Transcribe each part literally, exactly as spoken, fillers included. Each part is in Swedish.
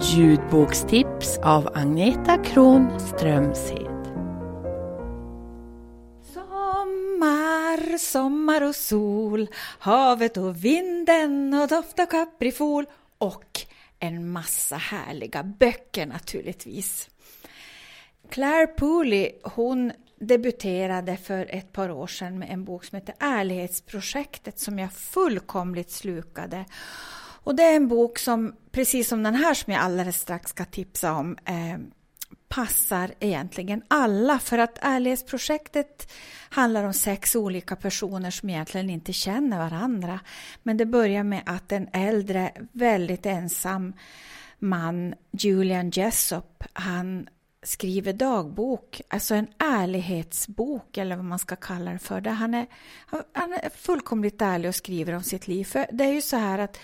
Ljudbokstips av Agneta Kron Strömshed. Sommar, sommar och sol, havet och vinden och doft av kaprifol och en massa härliga böcker naturligtvis. Claire Pooley, hon debuterade för ett par år sedan med en bok som heter Ärlighetsprojektet som jag fullkomligt slukade. Och det är en bok som, precis som den här som jag alldeles strax ska tipsa om, eh, passar egentligen alla. För att Ärlighetsprojektet handlar om sex olika personer som egentligen inte känner varandra. Men det börjar med att en äldre, väldigt ensam man, Julian Jessop, han skriver dagbok, alltså en ärlighetsbok eller vad man ska kalla det för. Där han, är, han är fullkomligt ärlig och skriver om sitt liv. För det är ju så här att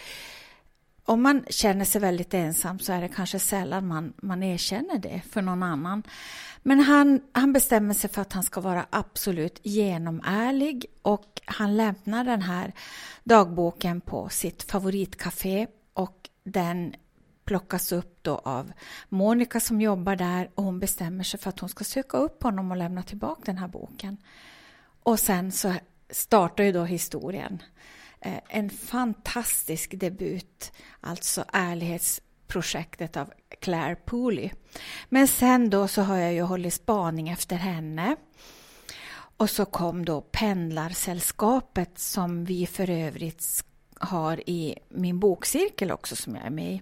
om man känner sig väldigt ensam så är det kanske sällan man, man erkänner det för någon annan. Men han, han bestämmer sig för att han ska vara absolut genomärlig och han lämnar den här dagboken på sitt favoritcafé och den plockas upp då av Monica som jobbar där och hon bestämmer sig för att hon ska söka upp honom och lämna tillbaka den här boken. Och sen så startar ju då historien. En fantastisk debut, alltså Ärlighetsprojektet av Claire Pooley. Men sen då så har jag ju hållit spaning efter henne. Och så kom då Pendlarsällskapet som vi för övrigt har i min bokcirkel också som jag är med i.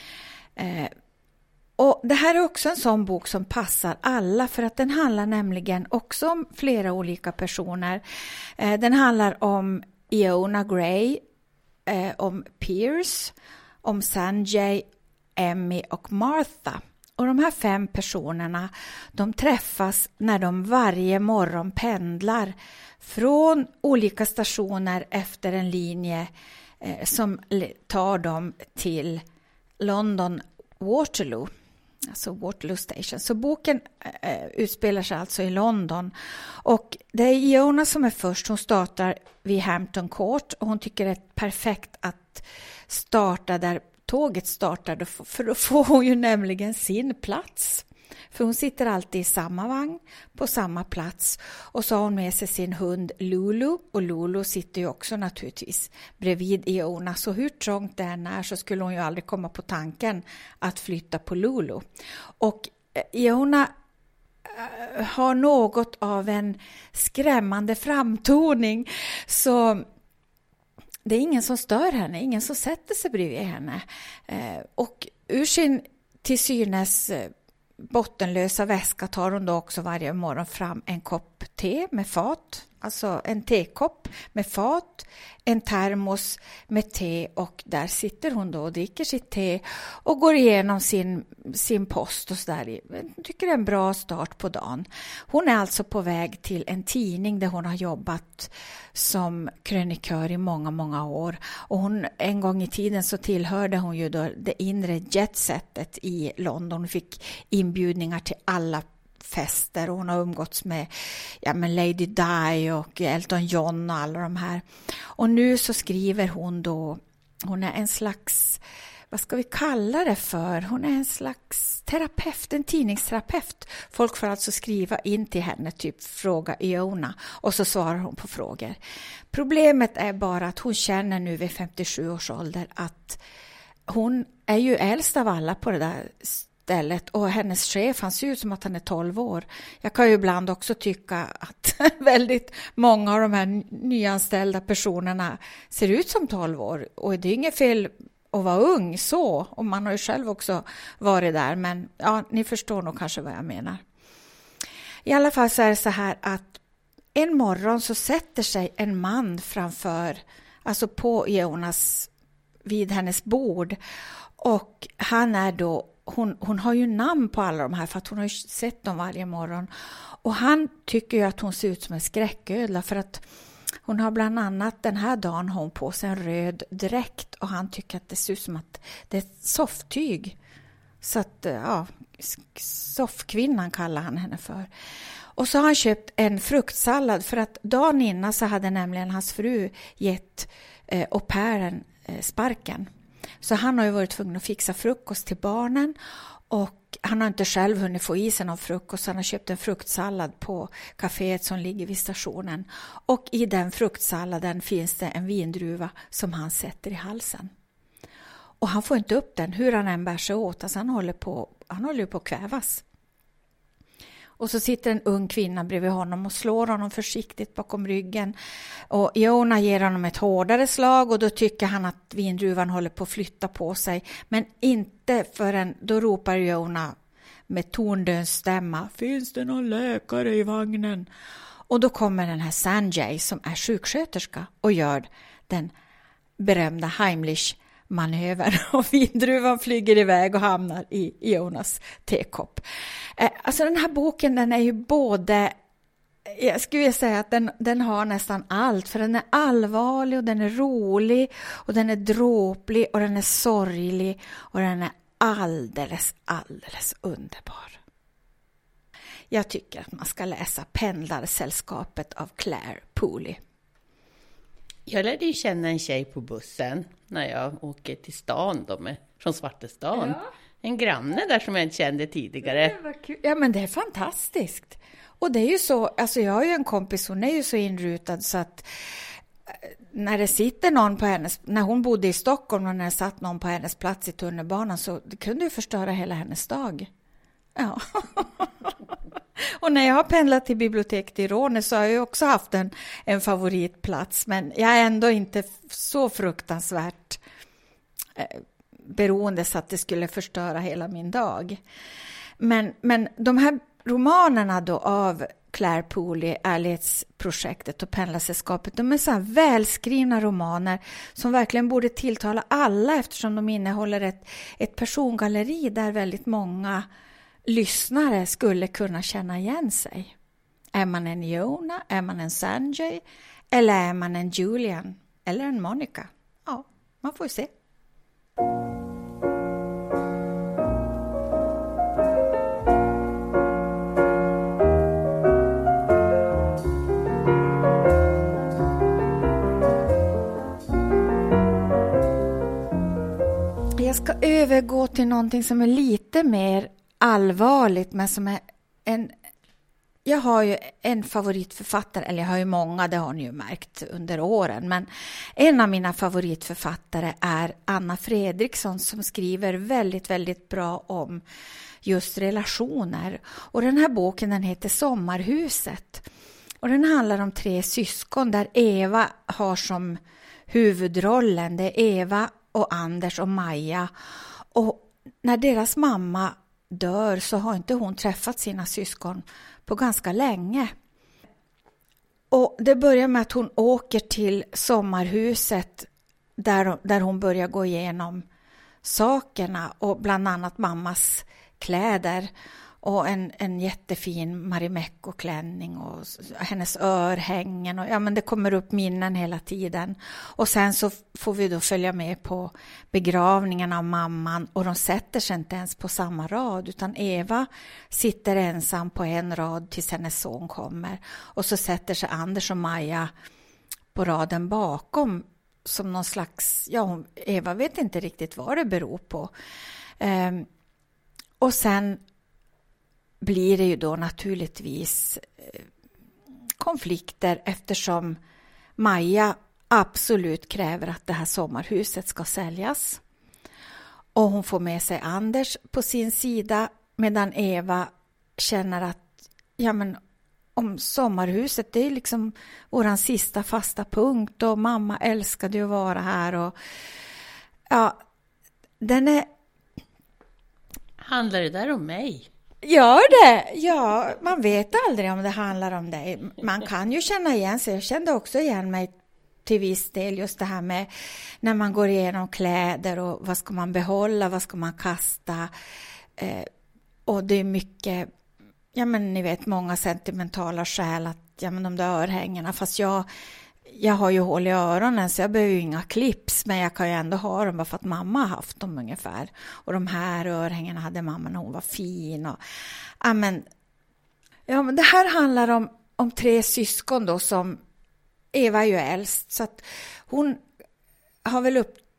Eh, och det här är också en sån bok som passar alla för att den handlar nämligen också om flera olika personer. Eh, den handlar om Iona Gray, eh, om Pierce, om Sanjay, Emmy och Martha. Och de här fem personerna, de träffas när de varje morgon pendlar från olika stationer efter en linje eh, som tar dem till London Waterloo. Alltså Waterloo Station. Så boken eh, utspelar sig alltså i London. Och det är Iona som är först. Hon startar vid Hampton Court. Och hon tycker det är perfekt att starta där tåget startade. För då får hon ju nämligen sin plats. För hon sitter alltid i samma vagn på samma plats. Och så har hon med sig sin hund Lulu. Och Lulu sitter ju också naturligtvis bredvid Iona. Så hur trångt det än är så skulle hon ju aldrig komma på tanken att flytta på Lulu. Och Iona äh, har något av en skrämmande framtoning. Så det är ingen som stör henne. Ingen som sätter sig bredvid henne. Eh, och ur sin till synes bottenlösa väska tar hon då också varje morgon fram en kopp te med fat. Alltså en tekopp med fat, en termos med te och där sitter hon då och dricker sitt te och går igenom sin, sin post och sådär. Jag tycker det är en bra start på dagen. Hon är alltså på väg till en tidning där hon har jobbat som krönikör i många, många år. Och hon, en gång i tiden så tillhörde hon ju då det inre jetsetet i London. Hon fick inbjudningar till alla fester och hon har umgåtts med, ja, med Lady Di och Elton John och alla de här. Och nu så skriver hon då, hon är en slags, vad ska vi kalla det för? Hon är en slags terapeut, en tidningsterapeut. Folk får alltså skriva in till henne, typ fråga Iona och så svarar hon på frågor. Problemet är bara att hon känner nu vid femtiosju års ålder att hon är ju äldst av alla på det där stället och hennes chef, han ser ut som att han är tolv år. Jag kan ju ibland också tycka att väldigt många av de här nyanställda personerna ser ut som tolv år och det är inget fel att vara ung så, och man har ju själv också varit där, men ja, ni förstår nog kanske vad jag menar. I alla fall så är det så här att en morgon så sätter sig en man framför, alltså på Jonas, vid hennes bord och han är då Hon, hon har ju namn på alla de här för att hon har ju sett dem varje morgon. Och han tycker ju att hon ser ut som en skräcködla för att hon har bland annat den här dagen hon på sig en röd dräkt och han tycker att det ser ut som att det är ett sofftyg. Så att, ja, soffkvinnan kallar han henne för. Och så har han köpt en fruktsallad för att dagen innan så hade nämligen hans fru gett eh, au pairen eh, sparken. Så han har ju varit tvungen att fixa frukost till barnen. Och han har inte själv hunnit få i sig någon frukost. Han har köpt en fruktsallad på kaféet som ligger vid stationen. Och i den fruktsalladen finns det en vindruva som han sätter i halsen. Och han får inte upp den hur han än bär sig åt. Alltså han håller på, han håller på att kvävas. Och så sitter en ung kvinna bredvid honom och slår honom försiktigt bakom ryggen. Och Jona ger honom ett hårdare slag och då tycker han att vindruvan håller på att flytta på sig. Men inte förrän då ropar Jona med tondöns stämma: finns det någon läkare i vagnen? Och då kommer den här Sanjay som är sjuksköterska och gör den berömda Heimlich manöver och vindruvan flyger iväg och hamnar i Jonas tekopp. Eh, alltså den här boken, den är ju både, jag skulle säga att den, den har nästan allt, för den är allvarlig och den är rolig och den är dråplig och den är sorglig och den är alldeles, alldeles underbar. Jag tycker att man ska läsa Pendlarsällskapet av Claire Pooley. Jag lärde ju känna en tjej på bussen när jag åker till stan då med, från Svartestan. Ja. En granne där som jag inte kände tidigare. Det var kul. Ja, men det är fantastiskt. Och det är ju så, alltså jag har ju en kompis, hon är ju så inrutad så att när det sitter någon på hennes, när hon bodde i Stockholm och när det satt någon på hennes plats i tunnelbanan så det kunde ju förstöra hela hennes dag. Ja. Och när jag har pendlat till biblioteket i Råne så har jag också haft en, en favoritplats. Men jag är ändå inte så fruktansvärt eh, beroende så att det skulle förstöra hela min dag. Men, men de här romanerna då av Claire Pooley, Ärlighetsprojektet och Pendlarsällskapet, de är så här välskrivna romaner som verkligen borde tilltala alla eftersom de innehåller ett, ett persongalleri där väldigt många lyssnare skulle kunna känna igen sig. Är man en Jona, är man en Sanjay eller är man en Julian eller en Monica? Ja, man får se. Jag ska övergå till någonting som är lite mer allvarligt, men som är en... Jag har ju en favoritförfattare, eller jag har ju många, det har ni ju märkt under åren, men en av mina favoritförfattare är Anna Fredriksson som skriver väldigt, väldigt bra om just relationer. Och den här boken, den heter Sommarhuset. Och den handlar om tre syskon där Eva har som huvudrollen. Det är Eva och Anders och Maja. Och när deras mamma dör så har inte hon träffat sina syskon på ganska länge. Och det börjar med att hon åker till sommarhuset där, där hon börjar gå igenom sakerna och bland annat mammas kläder och en, en jättefin Marimekko-klänning och hennes örhängen och ja, men det kommer upp minnen hela tiden. Och sen så får vi då följa med på begravningen av mamman och de sätter sig inte ens på samma rad utan Eva sitter ensam på en rad tills hennes son kommer och så sätter sig Anders och Maja på raden bakom som någon slags, ja Eva vet inte riktigt vad det beror på. Ehm, och sen blir det ju då naturligtvis konflikter eftersom Maja absolut kräver att det här sommarhuset ska säljas. Och hon får med sig Anders på sin sida medan Eva känner att ja men om sommarhuset, det är liksom våran sista fasta punkt och mamma älskade ju att vara här och ja, den är... Handlar det där om mig? Gör det? Ja, man vet aldrig om det handlar om dig. Man kan ju känna igen sig. Jag kände också igen mig till viss del just det här med när man går igenom kläder och vad ska man behålla, vad ska man kasta. Eh, och det är mycket, ja men ni vet många sentimentala skäl att ja men de där örhängena, fast jag jag har ju hål i öronen så jag behöver ju inga clips men jag kan ju ändå ha dem bara för att mamma har haft dem ungefär. Och de här örhängena hade mamma när hon var fin. Och, ja, men, ja, men det här handlar om, om tre syskon då som Eva är ju äldst så att hon har väl upp,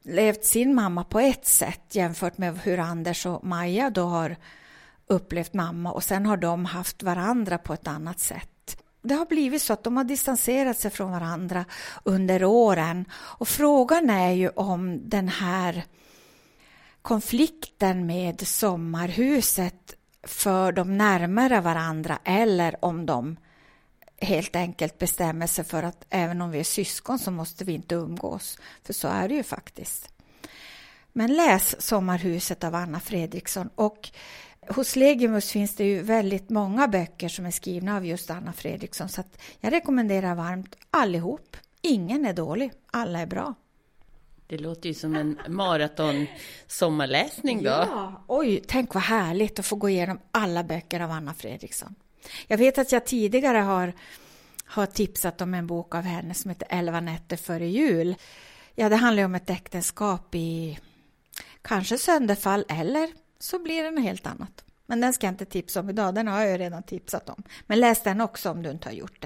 levt sin mamma på ett sätt jämfört med hur Anders och Maja då har upplevt mamma, och sen har de haft varandra på ett annat sätt. Det har blivit så att de har distanserat sig från varandra under åren, och frågan är ju om den här konflikten med sommarhuset för de närmare varandra, eller om de helt enkelt bestämmer sig för att även om vi är syskon så måste vi inte umgås. För så är det ju faktiskt. Men läs Sommarhuset av Anna Fredriksson, och hos Legimus finns det ju väldigt många böcker som är skrivna av just Anna Fredriksson, så att jag rekommenderar varmt allihop. Ingen är dålig, alla är bra. Det låter ju som en maraton sommarläsning då. Ja, oj, tänk vad härligt att få gå igenom alla böcker av Anna Fredriksson. Jag vet att jag tidigare har, har tipsat om en bok av henne som heter Elva nätter före jul. Ja, det handlar om ett äktenskap i kanske sönderfall, eller så blir det något helt annat. Men den ska jag inte tipsa om idag, den har jag redan tipsat om. Men läs den också om du inte har gjort det.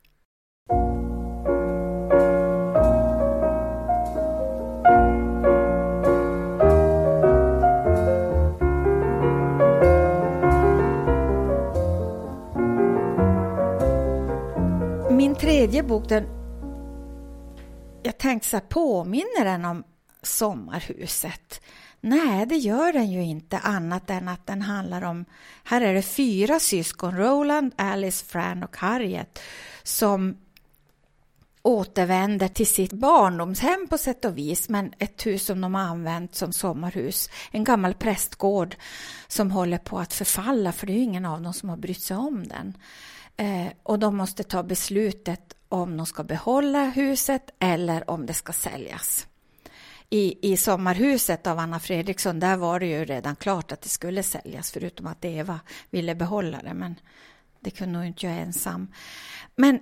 Min tredje bok, den, jag tänkte så här, påminner den om Sommarhuset? Nej, det gör den ju inte, annat än att den handlar om, här är det fyra syskon, Roland, Alice, Fran och Harriet, som återvänder till sitt barndomshem på sätt och vis, men ett hus som de har använt som sommarhus. En gammal prästgård som håller på att förfalla, för det är ju ingen av dem som har brytt sig om den. Eh, och de måste ta beslutet om de ska behålla huset eller om det ska säljas. I, I Sommarhuset av Anna Fredriksson, där var det ju redan klart att det skulle säljas, förutom att Eva ville behålla det, men det kunde hon inte göra ensam. Men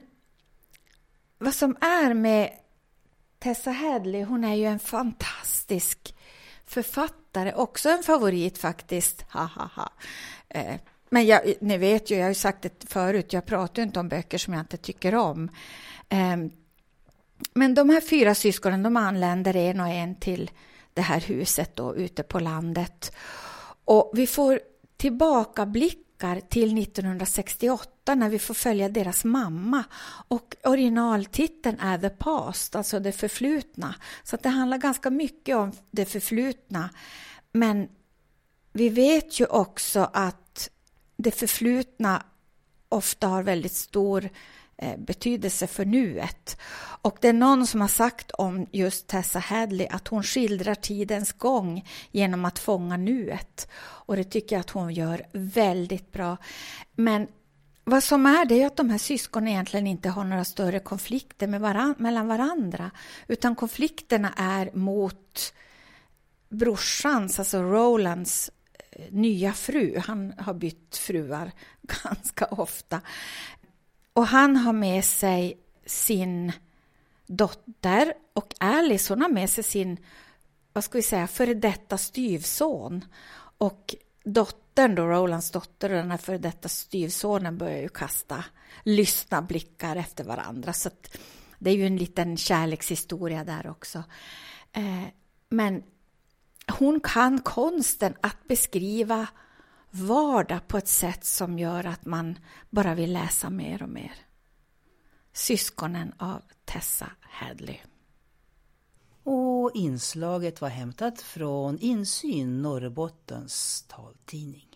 vad som är med Tessa Hadley, hon är ju en fantastisk författare, också en favorit faktiskt. Ha, ha, ha. Eh, men jag, ni vet ju, jag har ju sagt det förut, jag pratar inte om böcker som jag inte tycker om. Eh, men de här fyra syskonen, de anländer en och en till det här huset då, ute på landet. Och vi får tillbakablickar till nittonhundrasextioåtta när vi får följa deras mamma. Och originaltiteln är The Past, alltså det förflutna. Så att det handlar ganska mycket om det förflutna. Men vi vet ju också att det förflutna ofta har väldigt stor eh, betydelse för nuet. Och det är någon som har sagt om just Tessa Hadley att hon skildrar tidens gång genom att fånga nuet. Och det tycker jag att hon gör väldigt bra. Men vad som är det är att de här syskonen egentligen inte har några större konflikter med varan- mellan varandra. Utan konflikterna är mot brorsans, alltså Rolands nya fru. Han har bytt fruar ganska ofta. Och han har med sig sin dotter, och Alice, hon har med sig sin, vad ska vi säga, före detta styvson. Och dottern då, Rolands dotter, och den här före detta styvsonen börjar ju kasta lyssna blickar efter varandra. Så att det är ju en liten kärlekshistoria där också. Eh, men hon kan konsten att beskriva vardag på ett sätt som gör att man bara vill läsa mer och mer. Syskonen av Tessa Hadley. Och inslaget var hämtat från Insyn, Norrbottens taltidning.